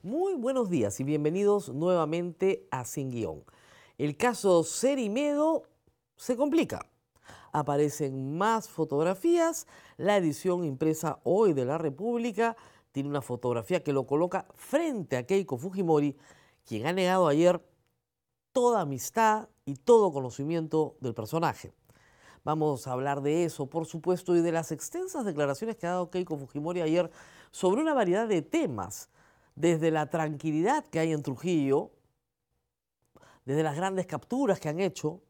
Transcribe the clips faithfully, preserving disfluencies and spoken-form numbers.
Muy buenos días y bienvenidos nuevamente a Sin Guión. El caso Cerimedo se complica. Aparecen más fotografías. La edición impresa hoy de La República tiene una fotografía que lo coloca frente a Keiko Fujimori, quien ha negado ayer toda amistad y todo conocimiento del personaje. Vamos a hablar de eso, por supuesto, y de las extensas declaraciones que ha dado Keiko Fujimori ayer sobre una variedad de temas, desde la tranquilidad que hay en Trujillo, desde las grandes capturas que han hecho,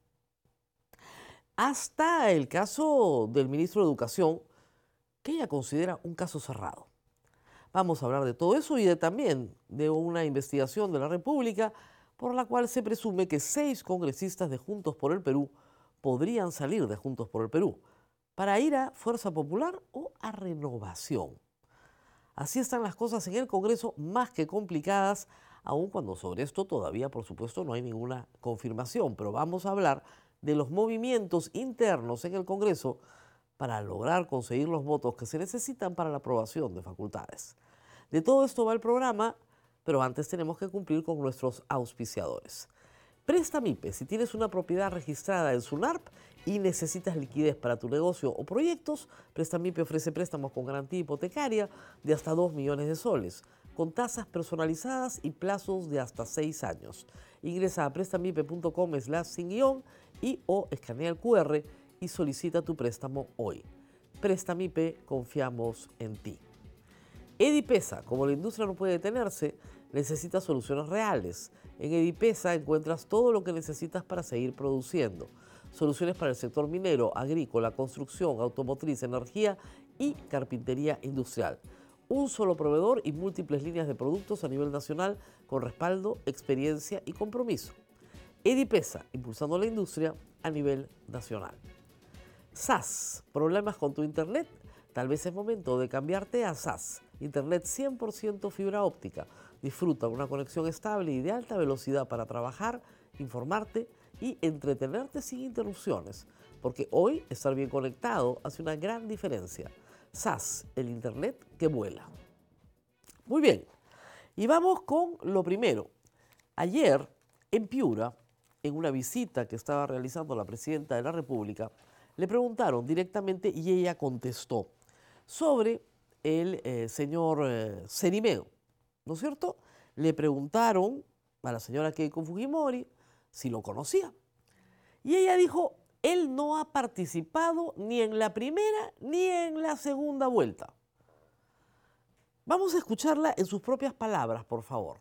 hasta el caso del ministro de Educación, que ella considera un caso cerrado. Vamos a hablar de todo eso y de, también de una investigación de la República por la cual se presume que seis congresistas de Juntos por el Perú podrían salir de Juntos por el Perú para ir a Fuerza Popular o a Renovación. Así están las cosas en el Congreso, más que complicadas, aun cuando sobre esto todavía, por supuesto, no hay ninguna confirmación. Pero vamos a hablar de los movimientos internos en el Congreso para lograr conseguir los votos que se necesitan para la aprobación de facultades. De todo esto va el programa, pero antes tenemos que cumplir con nuestros auspiciadores. Prestamipe, si tienes una propiedad registrada en SUNARP y necesitas liquidez para tu negocio o proyectos, Prestamipe ofrece préstamos con garantía hipotecaria de hasta dos millones de soles, con tasas personalizadas y plazos de hasta seis años. Ingresa a prestamipe punto com slash sin guión y o escanea el cu erre y solicita tu préstamo hoy. Prestamipe, confiamos en ti. Edipesa, como la industria no puede detenerse, necesita soluciones reales. En Edipesa encuentras todo lo que necesitas para seguir produciendo. Soluciones para el sector minero, agrícola, construcción, automotriz, energía y carpintería industrial. Un solo proveedor y múltiples líneas de productos a nivel nacional con respaldo, experiencia y compromiso. Edipesa, impulsando la industria a nivel nacional. S A S, ¿problemas con tu internet? Tal vez es momento de cambiarte a S A S, Internet cien por ciento fibra óptica. Disfruta una conexión estable y de alta velocidad para trabajar, informarte y entretenerte sin interrupciones, porque hoy estar bien conectado hace una gran diferencia. S A S, el Internet que vuela. Muy bien, y vamos con lo primero. Ayer, en Piura, en una visita que estaba realizando la presidenta de la República, le preguntaron directamente y ella contestó sobre el eh, señor eh, Cerimedo, ¿no es cierto? Le preguntaron a la señora Keiko Fujimori si lo conocía. Y ella dijo, él no ha participado ni en la primera ni en la segunda vuelta. Vamos a escucharla en sus propias palabras, por favor.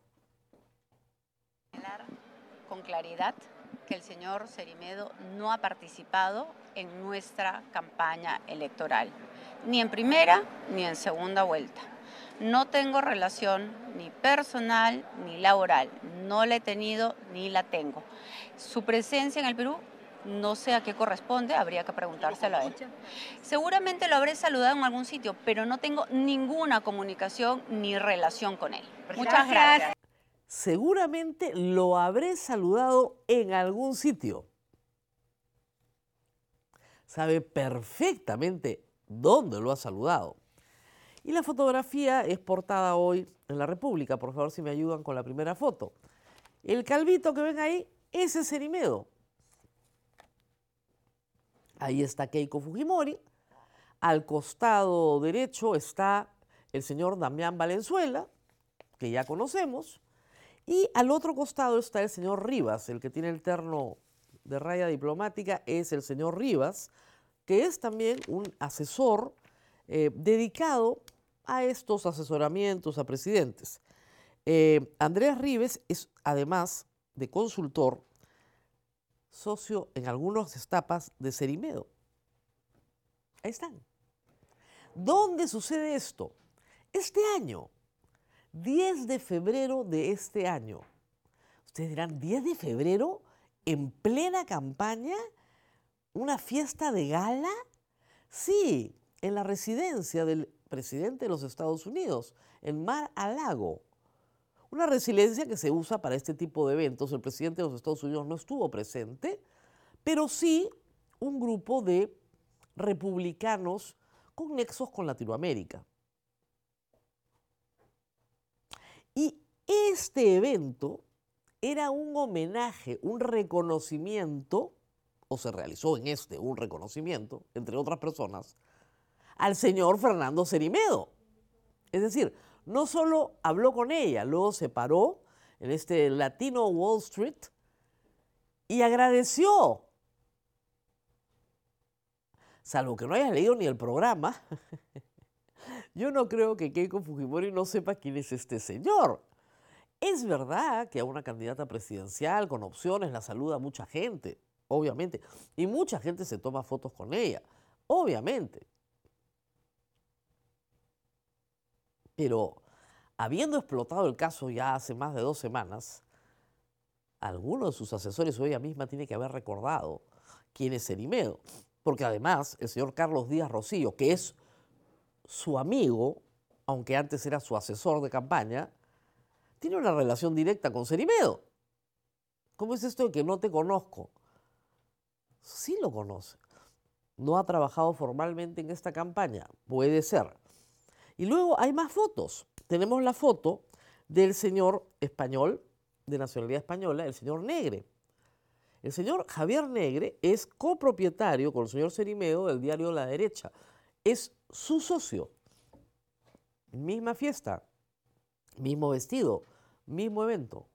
Con claridad que el señor Cerimedo no ha participado en nuestra campaña electoral, ni en primera ni en segunda vuelta. No tengo relación ni personal ni laboral, no la he tenido ni la tengo. Su presencia en el Perú, no sé a qué corresponde, habría que preguntárselo a él. Seguramente lo habré saludado en algún sitio, pero no tengo ninguna comunicación ni relación con él. Muchas gracias. Seguramente lo habré saludado en algún sitio. Sabe perfectamente dónde lo ha saludado. Y la fotografía es portada hoy en La República. Por favor, si me ayudan con la primera foto. El calvito que ven ahí, ese es Cerimedo. Ahí está Keiko Fujimori. Al costado derecho está el señor Damián Valenzuela, que ya conocemos. Y al otro costado está el señor Rivas, el que tiene el terno de raya diplomática es el señor Rivas, que es también un asesor eh, dedicado a estos asesoramientos a presidentes. Eh, Andrés Rivas es, además de consultor, socio en algunas etapas de Cerimedo. Ahí están. ¿Dónde sucede esto? Este año. diez de febrero de este año. Ustedes dirán, ¿diez de febrero? ¿En plena campaña? ¿Una fiesta de gala? Sí, en la residencia del presidente de los Estados Unidos, en Mar-a-Lago. Una residencia que se usa para este tipo de eventos. El presidente de los Estados Unidos no estuvo presente, pero sí un grupo de republicanos con nexos con Latinoamérica. Y este evento era un homenaje, un reconocimiento, o se realizó en este un reconocimiento, entre otras personas, al señor Fernando Cerimedo. Es decir, no solo habló con ella, luego se paró en este Latino Wall Street y agradeció. Salvo que no hayas leído ni el programa, yo no creo que Keiko Fujimori no sepa quién es este señor. Es verdad que a una candidata presidencial con opciones la saluda mucha gente, obviamente, y mucha gente se toma fotos con ella, obviamente. Pero habiendo explotado el caso ya hace más de dos semanas, alguno de sus asesores o ella misma tiene que haber recordado quién es Cerimedo. Porque además el señor Carlos Díaz Rosillo, que es su amigo, aunque antes era su asesor de campaña, tiene una relación directa con Cerimedo. ¿Cómo es esto de que no te conozco? Sí lo conoce. No ha trabajado formalmente en esta campaña. Puede ser. Y luego hay más fotos. Tenemos la foto del señor español, de nacionalidad española, el señor Negre. El señor Javier Negre es copropietario con el señor Cerimedo del diario La Derecha. Es su socio. Misma fiesta, mismo vestido, mismo evento.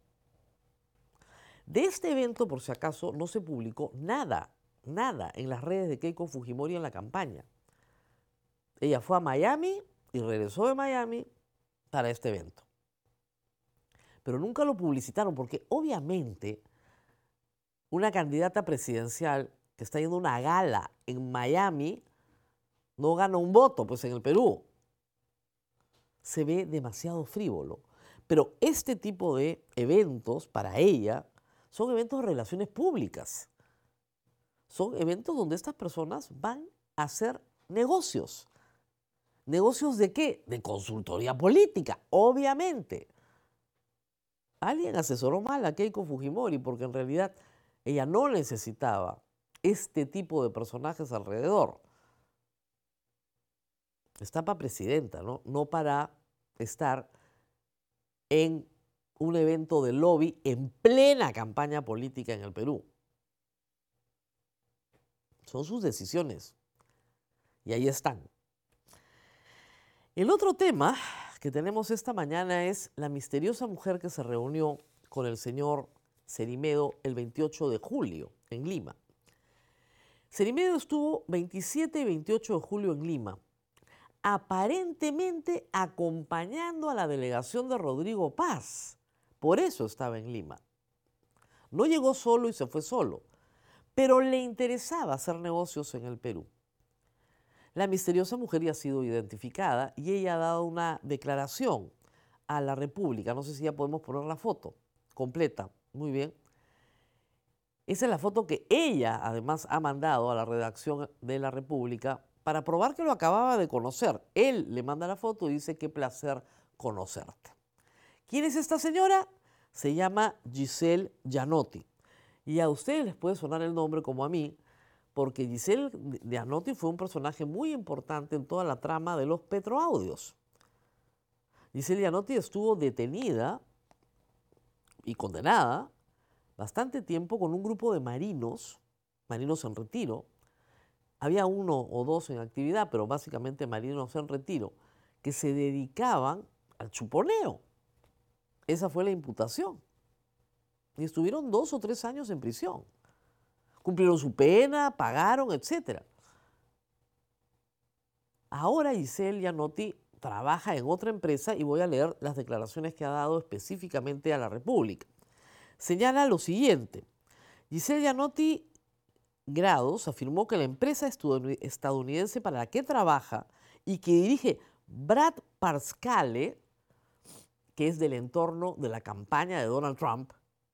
De este evento, por si acaso, no se publicó nada, nada en las redes de Keiko Fujimori en la campaña. Ella fue a Miami y regresó de Miami para este evento. Pero nunca lo publicitaron porque obviamente una candidata presidencial que está yendo a una gala en Miami no gana un voto, pues en el Perú. Se ve demasiado frívolo. Pero este tipo de eventos, para ella, son eventos de relaciones públicas. Son eventos donde estas personas van a hacer negocios. ¿Negocios de qué? De consultoría política, obviamente. Alguien asesoró mal a Keiko Fujimori porque en realidad ella no necesitaba este tipo de personajes alrededor. Está para presidenta, ¿no? No para estar en un evento de lobby en plena campaña política en el Perú. Son sus decisiones. Y ahí están. El otro tema que tenemos esta mañana es la misteriosa mujer que se reunió con el señor Cerimedo el veintiocho de julio en Lima. Cerimedo estuvo veintisiete y veintiocho de julio en Lima, aparentemente acompañando a la delegación de Rodrigo Paz. Por eso estaba en Lima. No llegó solo y se fue solo, pero le interesaba hacer negocios en el Perú. La misteriosa mujer ya ha sido identificada y ella ha dado una declaración a la República. No sé si ya podemos poner la foto completa. Muy bien. Esa es la foto que ella además ha mandado a la redacción de la República para probar que lo acababa de conocer. Él le manda la foto y dice: qué placer conocerte. ¿Quién es esta señora? Se llama Giselle Gianotti. Y a ustedes les puede sonar el nombre como a mí, porque Giselle Gianotti fue un personaje muy importante en toda la trama de los petroaudios. Giselle Gianotti estuvo detenida y condenada bastante tiempo con un grupo de marinos, marinos en retiro. Había uno o dos en actividad, pero básicamente marinos en retiro, que se dedicaban al chuponeo. Esa fue la imputación. Y estuvieron dos o tres años en prisión. Cumplieron su pena, pagaron, etcétera. Ahora Giselle Gianotti trabaja en otra empresa y voy a leer las declaraciones que ha dado específicamente a la República. Señala lo siguiente: Giselle Gianotti Grados afirmó que la empresa estadounidense para la que trabaja y que dirige Brad Parscale, que es del entorno de la campaña de Donald Trump,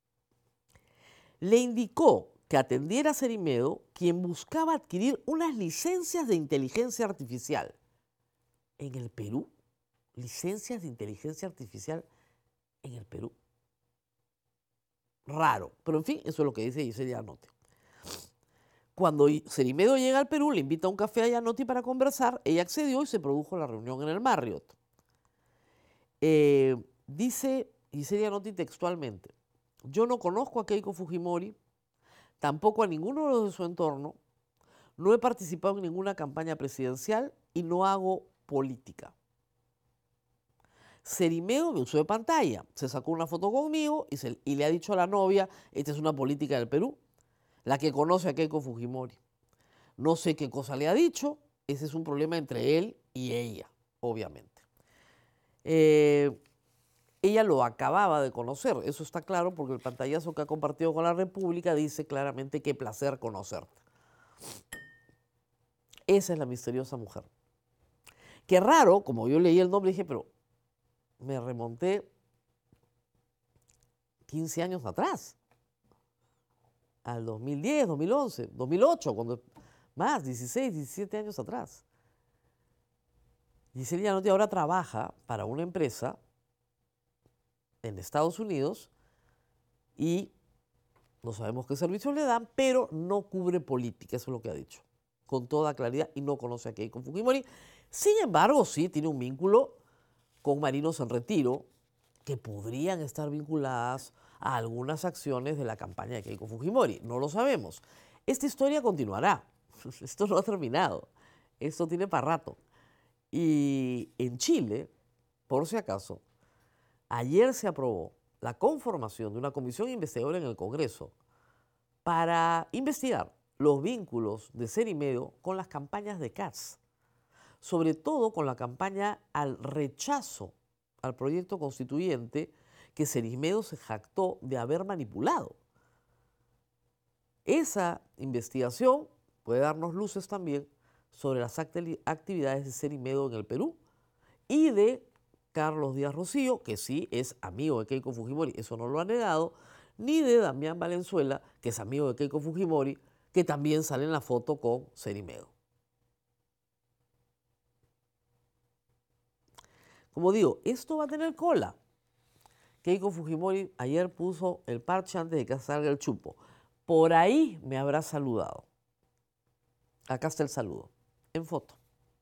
le indicó que atendiera a Cerimedo, quien buscaba adquirir unas licencias de inteligencia artificial. En el Perú, licencias de inteligencia artificial en el Perú. Raro, pero en fin, eso es lo que dice Giselle Gianotti. Cuando Cerimedo llega al Perú, le invita a un café a Gianotti para conversar, ella accedió y se produjo la reunión en el Marriott. Eh, dice Gisela Yanotti textualmente: yo no conozco a Keiko Fujimori, tampoco a ninguno de los de su entorno, no he participado en ninguna campaña presidencial y no hago política. Cerimedo me usó de pantalla, se sacó una foto conmigo y, se, y le ha dicho a la novia: esta es una política del Perú, la que conoce a Keiko Fujimori. No sé qué cosa le ha dicho, ese es un problema entre él y ella, obviamente. Eh, ella lo acababa de conocer, eso está claro porque el pantallazo que ha compartido con la República dice claramente: qué placer conocerte. Esa es la misteriosa mujer. Qué raro, como yo leí el nombre, dije, pero me remonté quince años atrás, al dos mil diez, dos mil once, dos mil ocho, cuando, más, dieciséis, diecisiete años atrás. Gisela Yanotti ahora trabaja para una empresa en Estados Unidos y no sabemos qué servicios le dan, pero no cubre política, eso es lo que ha dicho, con toda claridad, y no conoce a Keiko Fujimori. Sin embargo, sí tiene un vínculo con marinos en retiro que podrían estar vinculadas a algunas acciones de la campaña de Keiko Fujimori. No lo sabemos. Esta historia continuará. Esto no ha terminado. Esto tiene para rato. Y en Chile, por si acaso, ayer se aprobó la conformación de una comisión investigadora en el Congreso para investigar los vínculos de Cerimedo con las campañas de Katz, sobre todo con la campaña al rechazo al proyecto constituyente que Cerimedo se jactó de haber manipulado. Esa investigación puede darnos luces también sobre las actividades de Cerimedo en el Perú y de Carlos Díaz Rocío, que sí es amigo de Keiko Fujimori, eso no lo ha negado, ni de Damián Valenzuela, que es amigo de Keiko Fujimori, que también sale en la foto con Cerimedo. Como digo, esto va a tener cola. Keiko Fujimori ayer puso el parche antes de que salga el chupo. Por ahí me habrá saludado. Acá está el saludo, en foto.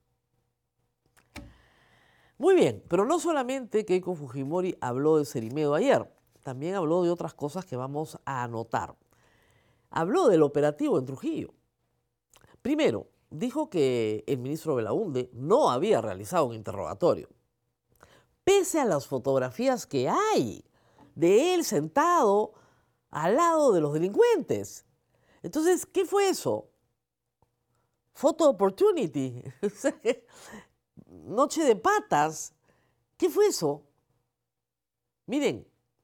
Muy bien, pero no solamente Keiko Fujimori habló de Cerimedo ayer, también habló de otras cosas que vamos a anotar. Habló del operativo en Trujillo. Primero, dijo que el ministro Belaúnde no había realizado un interrogatorio, pese a las fotografías que hay de él sentado al lado de los delincuentes. Entonces, ¿qué fue eso? Photo opportunity. Noche de patas. ¿Qué fue eso? Miren,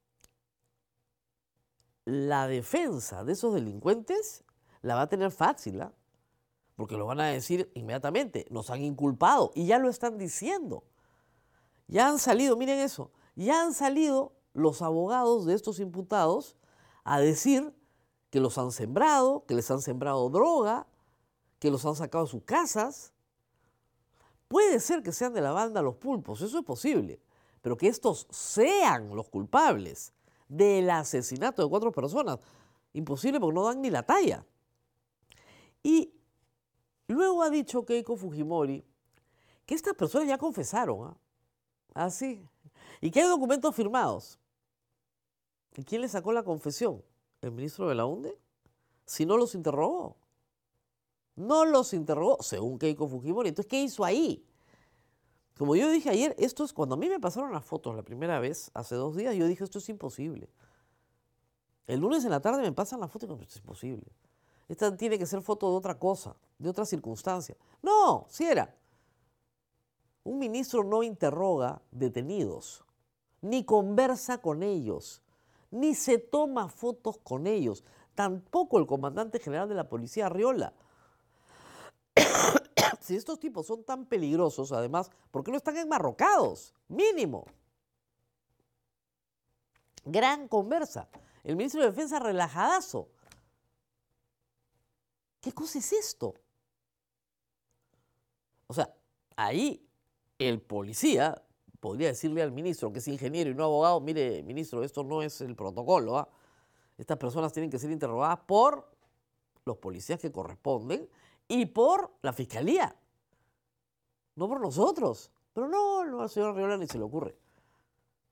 la defensa de esos delincuentes la va a tener fácil, ¿eh? Porque lo van a decir inmediatamente, nos han inculpado y ya lo están diciendo. Ya han salido, miren eso, ya han salido los abogados de estos imputados a decir que los han sembrado, que les han sembrado droga, que los han sacado de sus casas. Puede ser que sean de la banda Los Pulpos, eso es posible, pero que estos sean los culpables del asesinato de cuatro personas, imposible porque no dan ni la talla. Y luego ha dicho Keiko Fujimori que estas personas ya confesaron, ¿eh? Así. Y que hay documentos firmados. ¿Y quién le sacó la confesión? ¿El ministro Belaúnde? Si no los interrogó. No los interrogó, según Keiko Fujimori. Entonces, ¿qué hizo ahí? Como yo dije ayer, esto es cuando a mí me pasaron las fotos la primera vez, hace dos días, yo dije, esto es imposible. El lunes en la tarde me pasan las fotos y digo, esto es imposible. Esta tiene que ser foto de otra cosa, de otra circunstancia. No, sí era. Un ministro no interroga detenidos, ni conversa con ellos, ni se toma fotos con ellos. Tampoco el comandante general de la policía, Arriola. Si estos tipos son tan peligrosos, además, ¿por qué no están enmarrocados? Mínimo. Gran conversa. El ministro de Defensa relajadazo. ¿Qué cosa es esto? O sea, ahí el policía podría decirle al ministro, que es ingeniero y no abogado, mire, ministro, esto no es el protocolo, ¿ah? Estas personas tienen que ser interrogadas por los policías que corresponden y por la fiscalía, no por nosotros. Pero no, no al señor Arriola ni se le ocurre.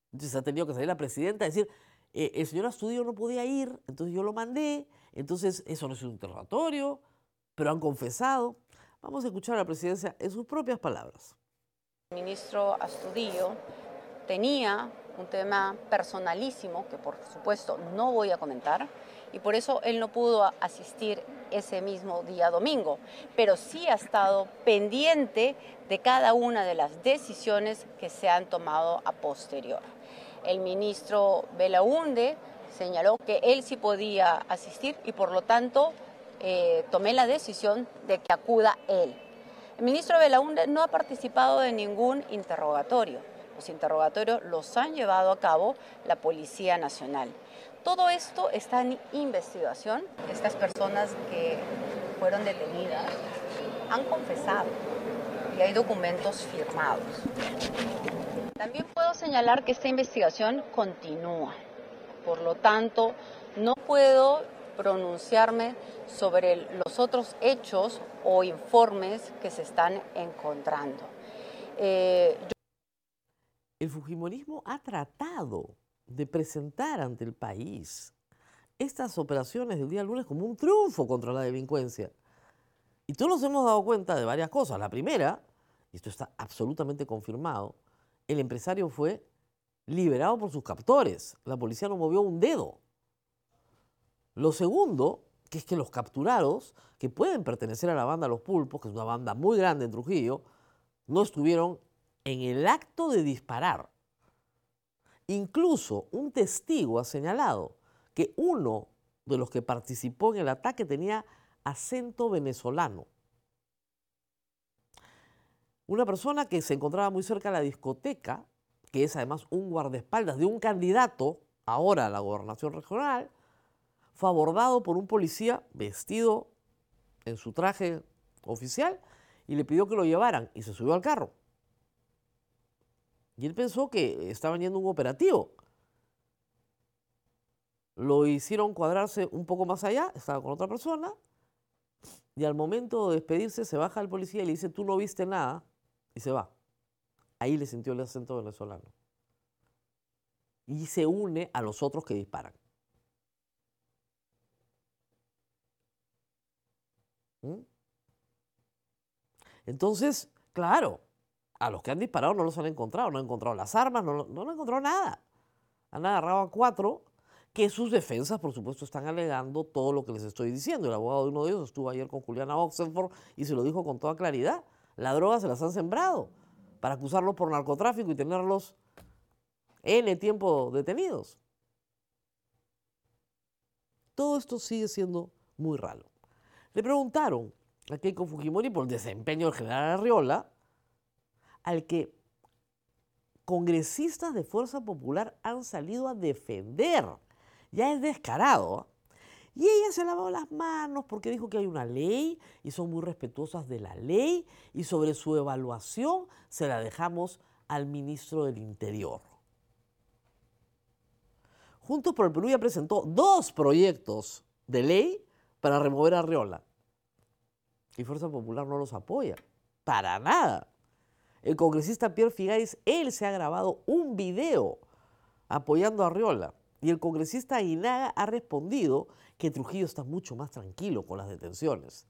Entonces ha tenido que salir la presidenta a decir, eh, el señor Astudillo no podía ir, entonces yo lo mandé, entonces eso no es un interrogatorio, pero han confesado. Vamos a escuchar a la presidencia en sus propias palabras. El ministro Astudillo tenía un tema personalísimo que por supuesto no voy a comentar y por eso él no pudo asistir ese mismo día domingo, pero sí ha estado pendiente de cada una de las decisiones que se han tomado a posterior. El ministro Belaúnde señaló que él sí podía asistir y por lo tanto eh, tomé la decisión de que acuda él. El ministro Belaúnde no ha participado de ningún interrogatorio. Los interrogatorios los han llevado a cabo la Policía Nacional. Todo esto está en investigación. Estas personas que fueron detenidas han confesado y hay documentos firmados. También puedo señalar que esta investigación continúa. Por lo tanto, no puedo pronunciarme sobre los otros hechos o informes que se están encontrando. Eh, yo... El fujimorismo ha tratado de presentar ante el país estas operaciones del día lunes como un triunfo contra la delincuencia. Y todos nos hemos dado cuenta de varias cosas. La primera, y esto está absolutamente confirmado, el empresario fue liberado por sus captores. La policía no movió un dedo. Lo segundo, que es que los capturados, que pueden pertenecer a la banda Los Pulpos, que es una banda muy grande en Trujillo, no estuvieron en el acto de disparar. Incluso un testigo ha señalado que uno de los que participó en el ataque tenía acento venezolano. Una persona que se encontraba muy cerca de la discoteca, que es además un guardaespaldas de un candidato, ahora a la gobernación regional, fue abordado por un policía vestido en su traje oficial y le pidió que lo llevaran y se subió al carro. Y él pensó que estaban yendo a un operativo. Lo hicieron cuadrarse un poco más allá, estaba con otra persona, y al momento de despedirse se baja el policía y le dice, tú no viste nada, y se va. Ahí le sintió el acento venezolano. Y se une a los otros que disparan. ¿Mm? Entonces, claro, a los que han disparado no los han encontrado, no han encontrado las armas, no, no han encontrado nada. Han agarrado a cuatro que sus defensas, por supuesto, están alegando todo lo que les estoy diciendo. El abogado de uno de ellos estuvo ayer con Juliana Oxenford y se lo dijo con toda claridad. La droga se las han sembrado para acusarlos por narcotráfico y tenerlos N tiempo detenidos. Todo esto sigue siendo muy raro. Le preguntaron a Keiko Fujimori por el desempeño del general Arriola, al que congresistas de Fuerza Popular han salido a defender. Ya es descarado. Y ella se lavó las manos porque dijo que hay una ley y son muy respetuosas de la ley y sobre su evaluación se la dejamos al ministro del Interior. Juntos por el Perú ya presentó dos proyectos de ley para remover a Arriola. Y Fuerza Popular no los apoya, para nada. El congresista Pierre Figáis, él se ha grabado un video apoyando a Arriola. Y el congresista Aguinaga ha respondido que Trujillo está mucho más tranquilo con las detenciones.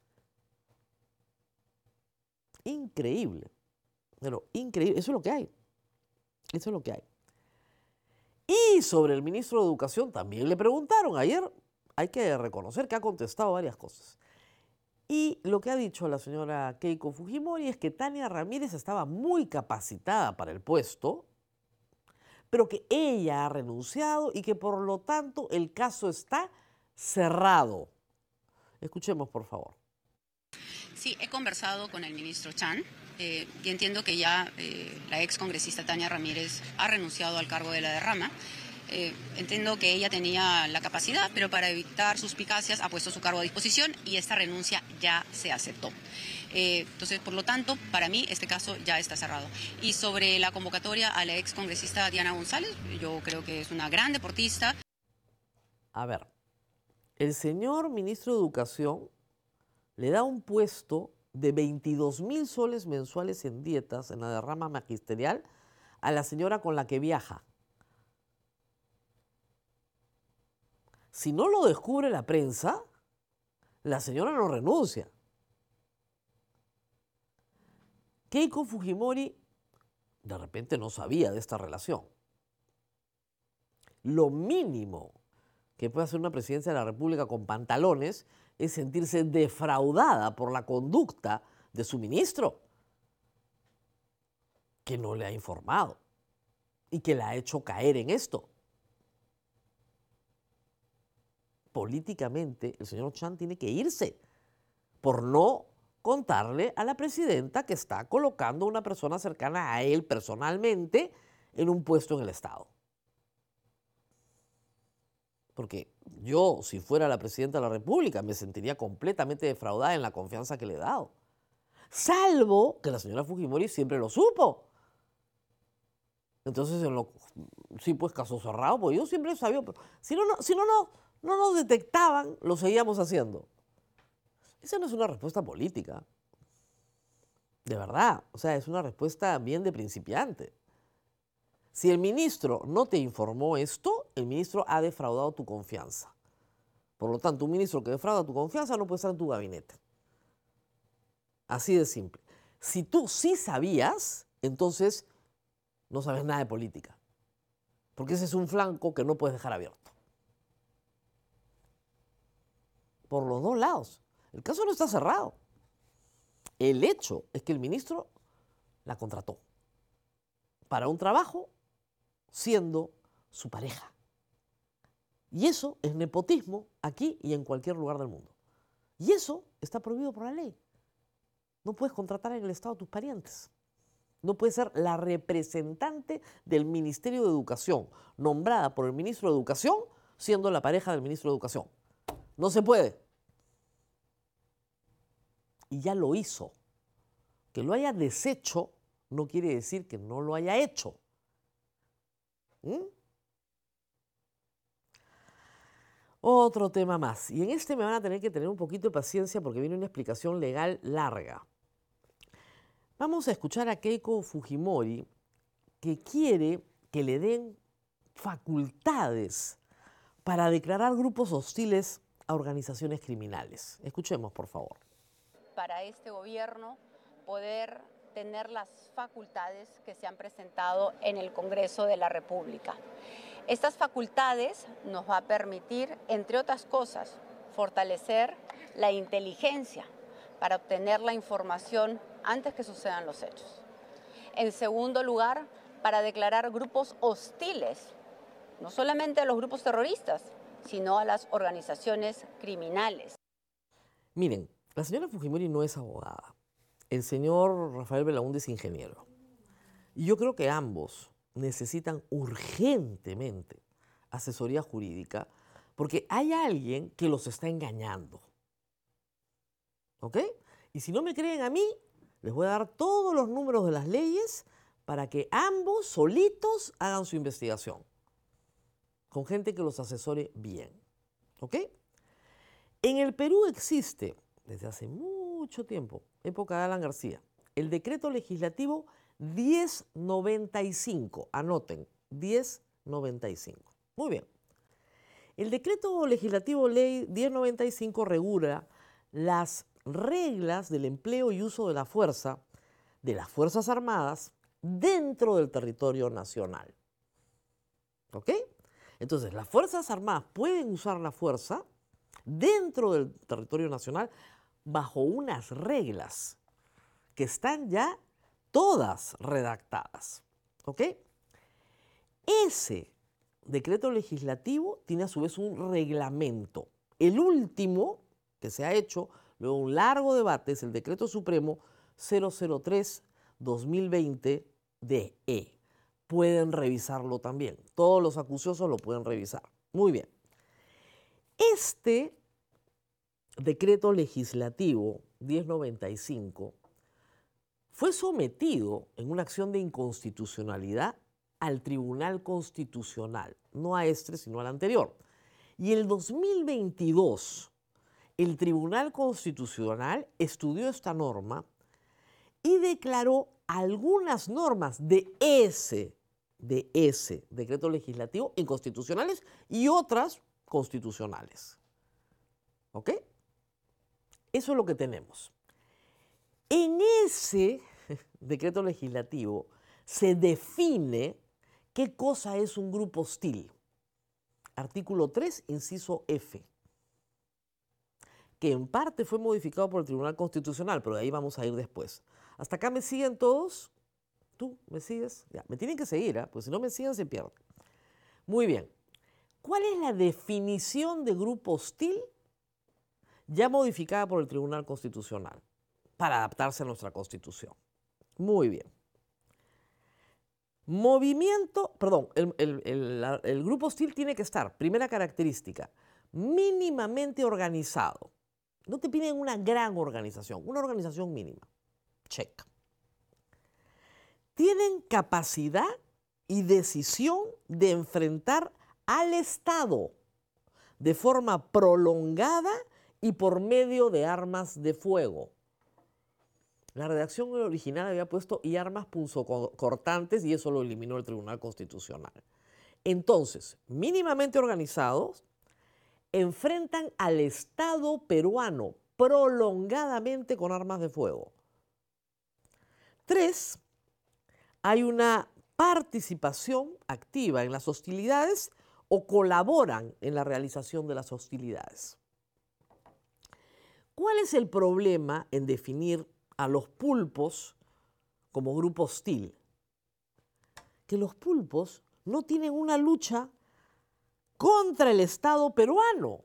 Increíble. Pero increíble. Eso es lo que hay. Eso es lo que hay. Y sobre el ministro de Educación también le preguntaron. Ayer hay que reconocer que ha contestado varias cosas. Y lo que ha dicho la señora Keiko Fujimori es que Tania Ramírez estaba muy capacitada para el puesto, pero que ella ha renunciado y que por lo tanto el caso está cerrado. Escuchemos, por favor. Sí, he conversado con el ministro Chan eh, y entiendo que ya eh, la ex congresista Tania Ramírez ha renunciado al cargo de la derrama. Eh, entiendo que ella tenía la capacidad, pero para evitar suspicacias ha puesto su cargo a disposición y esta renuncia ya se aceptó. Eh, entonces, por lo tanto, para mí este caso ya está cerrado. Y sobre la convocatoria a la ex congresista Diana González, yo creo que es una gran deportista. A ver, el señor ministro de Educación le da un puesto de veintidós mil soles mensuales en dietas en la derrama magisterial a la señora con la que viaja Si no lo descubre la prensa, la señora no renuncia. Keiko Fujimori de repente no sabía de esta relación. Lo mínimo que puede hacer una presidencia de la República con pantalones es sentirse defraudada por la conducta de su ministro, que no le ha informado y que la ha hecho caer en esto. Políticamente, el señor Chan tiene que irse por no contarle a la presidenta que está colocando a una persona cercana a él personalmente en un puesto en el Estado. Porque yo, si fuera la presidenta de la República, me sentiría completamente defraudada en la confianza que le he dado. Salvo que la señora Fujimori siempre lo supo. Entonces, en lo, sí, pues caso cerrado, pues yo siempre sabía. Pero si no, no, si no, no, no nos detectaban, lo seguíamos haciendo. Esa no es una respuesta política. De verdad. O sea, es una respuesta bien de principiante. Si el ministro no te informó esto, el ministro ha defraudado tu confianza. Por lo tanto, un ministro que defrauda tu confianza no puede estar en tu gabinete. Así de simple. Si tú sí sabías, entonces no sabes nada de política. Porque ese es un flanco que no puedes dejar abierto. Por los dos lados. El caso no está cerrado. El hecho es que el ministro la contrató para un trabajo siendo su pareja. Y eso es nepotismo aquí y en cualquier lugar del mundo. Y eso está prohibido por la ley. No puedes contratar en el Estado a tus parientes. No puedes ser la representante del Ministerio de Educación, nombrada por el ministro de Educación, siendo la pareja del ministro de Educación. No se puede. Y ya lo hizo. Que lo haya deshecho no quiere decir que no lo haya hecho. ¿Mm? Otro tema más. Y en este me van a tener que tener un poquito de paciencia porque viene una explicación legal larga. Vamos a escuchar a Keiko Fujimori, que quiere que le den facultades para declarar grupos hostiles a organizaciones criminales. Escuchemos, por favor. Para este gobierno poder tener las facultades que se han presentado en el Congreso de la República. Estas facultades nos va a permitir, entre otras cosas, fortalecer la inteligencia para obtener la información antes que sucedan los hechos. En segundo lugar, para declarar grupos hostiles, no solamente a los grupos terroristas, sino a las organizaciones criminales. Miren, la señora Fujimori no es abogada. El señor Rafael Belaúnde es ingeniero. Y yo creo que ambos necesitan urgentemente asesoría jurídica porque hay alguien que los está engañando. ¿Ok? Y si no me creen a mí, les voy a dar todos los números de las leyes para que ambos solitos hagan su investigación. Con gente que los asesore bien. ¿Ok? En el Perú existe, desde hace mucho tiempo, época de Alan García, el decreto legislativo diez noventa y cinco. Anoten, diez noventa y cinco. Muy bien. El decreto legislativo ley diez noventa y cinco regula las reglas del empleo y uso de la fuerza de las Fuerzas Armadas dentro del territorio nacional. ¿Ok? Entonces, las Fuerzas Armadas pueden usar la fuerza dentro del territorio nacional bajo unas reglas que están ya todas redactadas. ¿Ok? Ese decreto legislativo tiene a su vez un reglamento. El último que se ha hecho luego de un largo debate es el Decreto Supremo cero cero tres dos mil veinte D E. Pueden revisarlo también. Todos los acuciosos lo pueden revisar. Muy bien. Este decreto legislativo diez noventa y cinco fue sometido en una acción de inconstitucionalidad al Tribunal Constitucional, no a este, sino al anterior. Y el dos mil veintidós, el Tribunal Constitucional estudió esta norma y declaró algunas normas de ese, de ese decreto legislativo inconstitucionales y otras constitucionales. ¿Ok? Eso es lo que tenemos. En ese decreto legislativo se define qué cosa es un grupo hostil. Artículo tres, inciso F, que en parte fue modificado por el Tribunal Constitucional, pero de ahí vamos a ir después. ¿Hasta acá me siguen todos? ¿Tú me sigues? Ya, me tienen que seguir, ¿eh? Pues si no me siguen se pierden. Muy bien. ¿Cuál es la definición de grupo hostil ya modificada por el Tribunal Constitucional para adaptarse a nuestra Constitución? Muy bien. Movimiento, perdón, el, el, el, la- el grupo hostil tiene que estar, primera característica, mínimamente organizado. No te piden una gran organización, una organización mínima. Check. Tienen capacidad y decisión de enfrentar al Estado de forma prolongada y por medio de armas de fuego. La redacción original había puesto y armas punzocortantes y eso lo eliminó el Tribunal Constitucional. Entonces, mínimamente organizados, enfrentan al Estado peruano prolongadamente con armas de fuego. Tres, hay una participación activa en las hostilidades o colaboran en la realización de las hostilidades. ¿Cuál es el problema en definir a los pulpos como grupo hostil? Que los pulpos no tienen una lucha contra el Estado peruano.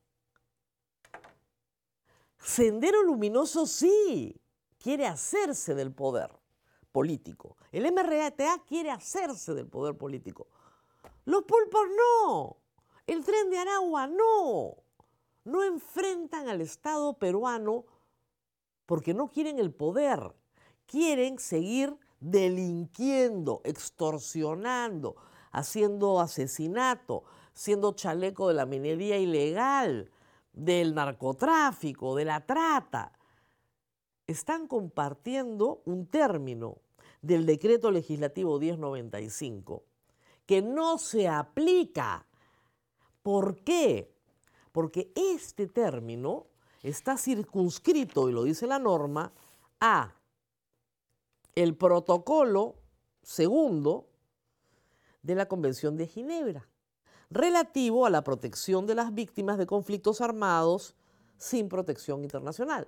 Sendero Luminoso sí quiere hacerse del poder político. El M R T A quiere hacerse del poder político. Los pulpos no. El Tren de Aragua no. No enfrentan al Estado peruano porque no quieren el poder. Quieren seguir delinquiendo, extorsionando, haciendo asesinato, siendo chaleco de la minería ilegal, del narcotráfico, de la trata. Están compartiendo un término del decreto legislativo diez noventa y cinco que no se aplica. ¿Por qué? Porque este término está circunscrito, y lo dice la norma, a el protocolo segundo de la Convención de Ginebra, relativo a la protección de las víctimas de conflictos armados sin protección internacional.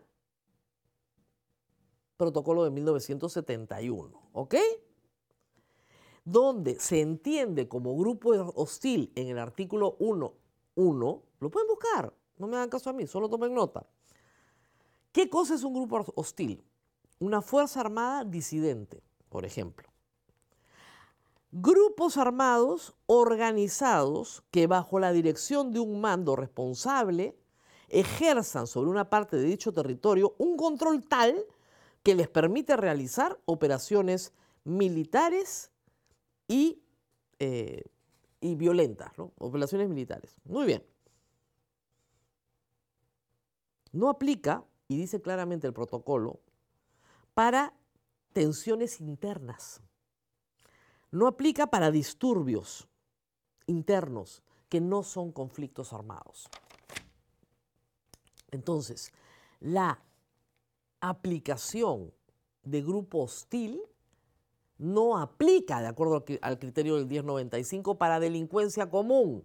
Protocolo de mil novecientos setenta y uno, ¿ok? Donde se entiende como grupo hostil en el artículo uno punto uno, lo pueden buscar, no me hagan caso a mí, solo tomen nota. ¿Qué cosa es un grupo hostil? Una fuerza armada disidente, por ejemplo. Grupos armados organizados que bajo la dirección de un mando responsable ejerzan sobre una parte de dicho territorio un control tal que les permite realizar operaciones militares y, eh, y violentas, ¿no? Operaciones militares. Muy bien. No aplica, y dice claramente el protocolo, para tensiones internas. No aplica para disturbios internos que no son conflictos armados. Entonces, la aplicación de grupo hostil no aplica, de acuerdo al criterio del diez noventa y cinco, para delincuencia común.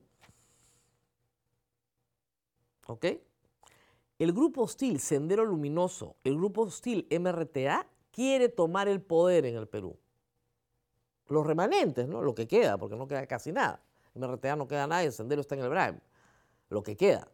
¿Ok? El grupo hostil Sendero Luminoso, el grupo hostil M R T A, quiere tomar el poder en el Perú. Los remanentes, ¿no? Lo que queda, porque no queda casi nada. M R T A no queda nada y el Sendero está en el Braem. Lo que queda.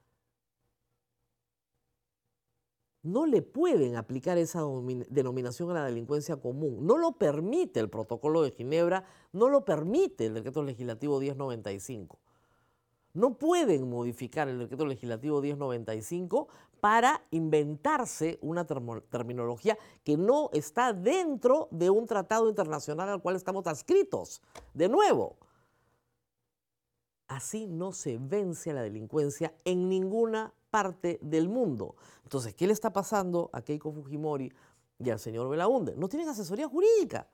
No le pueden aplicar esa denominación a la delincuencia común. No lo permite el protocolo de Ginebra, no lo permite el decreto legislativo diez noventa y cinco. No pueden modificar el decreto legislativo diez noventa y cinco para inventarse una terminología que no está dentro de un tratado internacional al cual estamos adscritos. De nuevo, así no se vence a la delincuencia en ninguna parte del mundo. Entonces, ¿qué le está pasando a Keiko Fujimori y al señor Belaúnde? No tienen asesoría jurídica.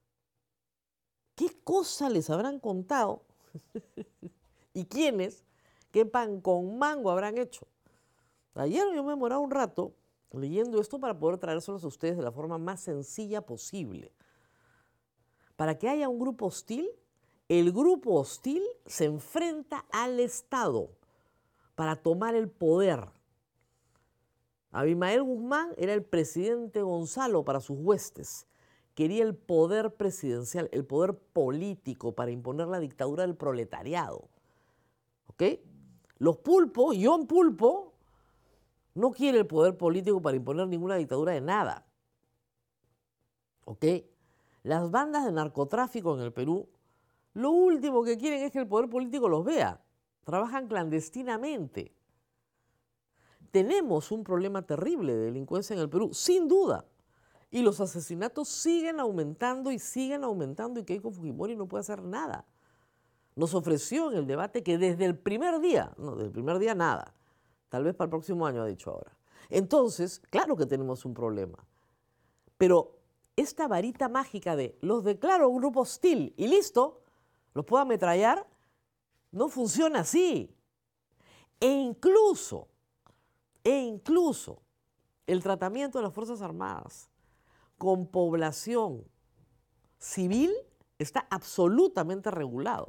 ¿Qué cosa les habrán contado? ¿Y quiénes? ¿Qué pan con mango habrán hecho? Ayer yo me he demorado un rato leyendo esto para poder traérselos a ustedes de la forma más sencilla posible. Para que haya un grupo hostil, el grupo hostil se enfrenta al Estado para tomar el poder. Abimael Guzmán era el presidente Gonzalo para sus huestes. Quería el poder presidencial, el poder político para imponer la dictadura del proletariado. ¿Ok? Los pulpos, John Pulpo, no quiere el poder político para imponer ninguna dictadura de nada. ¿Ok? Las bandas de narcotráfico en el Perú, lo último que quieren es que el poder político los vea. Trabajan clandestinamente. Tenemos un problema terrible de delincuencia en el Perú, sin duda. Y los asesinatos siguen aumentando y siguen aumentando y Keiko Fujimori no puede hacer nada. Nos ofreció en el debate que desde el primer día, no, desde el primer día nada, tal vez para el próximo año ha dicho ahora. Entonces, claro que tenemos un problema. Pero esta varita mágica de los declaro un grupo hostil y listo, los puedo ametrallar, no funciona así. E incluso, e incluso el tratamiento de las Fuerzas Armadas con población civil está absolutamente regulado.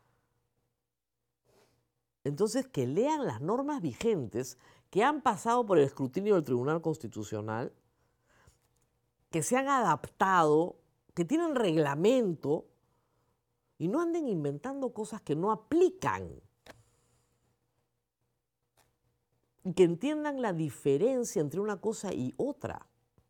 Entonces, que lean las normas vigentes que han pasado por el escrutinio del Tribunal Constitucional, que se han adaptado, que tienen reglamento y no anden inventando cosas que no aplican. Y que entiendan la diferencia entre una cosa y otra.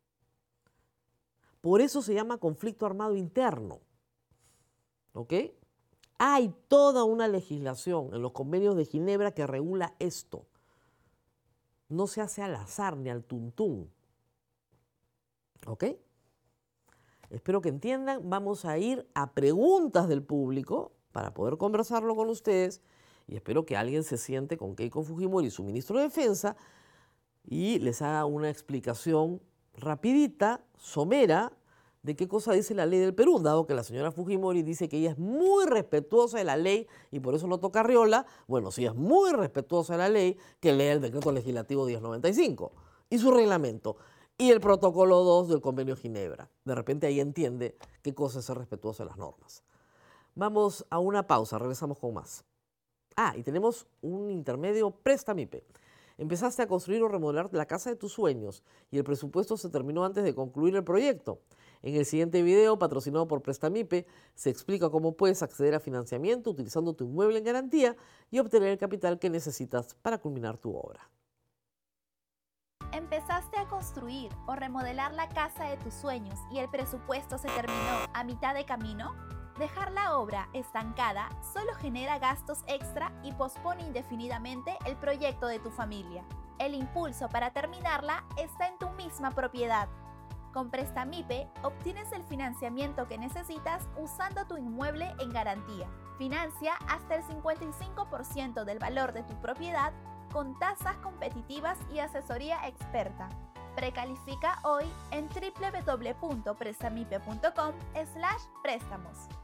Por eso se llama conflicto armado interno. ¿Ok? Hay toda una legislación en los convenios de Ginebra que regula esto. No se hace al azar ni al tuntún. ¿Ok? Espero que entiendan. Vamos a ir a preguntas del público para poder conversarlo con ustedes y espero que alguien se siente con Keiko Fujimori, su ministro de Defensa, y les haga una explicación rapidita, somera, de qué cosa dice la ley del Perú, dado que la señora Fujimori dice que ella es muy respetuosa de la ley y por eso no toca riola. Bueno, si es muy respetuosa de la ley, que lea el decreto legislativo diez noventa y cinco y su reglamento y el protocolo dos del convenio Ginebra. De repente ahí entiende qué cosa es ser respetuoso de las normas. Vamos a una pausa, regresamos con más. Ah, y tenemos un intermedio Prestamipe. Empezaste a construir o remodelar la casa de tus sueños y el presupuesto se terminó antes de concluir el proyecto. En el siguiente video, patrocinado por Prestamipe, se explica cómo puedes acceder a financiamiento utilizando tu inmueble en garantía y obtener el capital que necesitas para culminar tu obra. ¿Empezaste a construir o remodelar la casa de tus sueños y el presupuesto se terminó a mitad de camino? Dejar la obra estancada solo genera gastos extra y pospone indefinidamente el proyecto de tu familia. El impulso para terminarla está en tu misma propiedad. Con Prestamipe obtienes el financiamiento que necesitas usando tu inmueble en garantía. Financia hasta el cincuenta y cinco por ciento del valor de tu propiedad con tasas competitivas y asesoría experta. Precalifica hoy en w w w punto prestamipe punto com slash préstamos.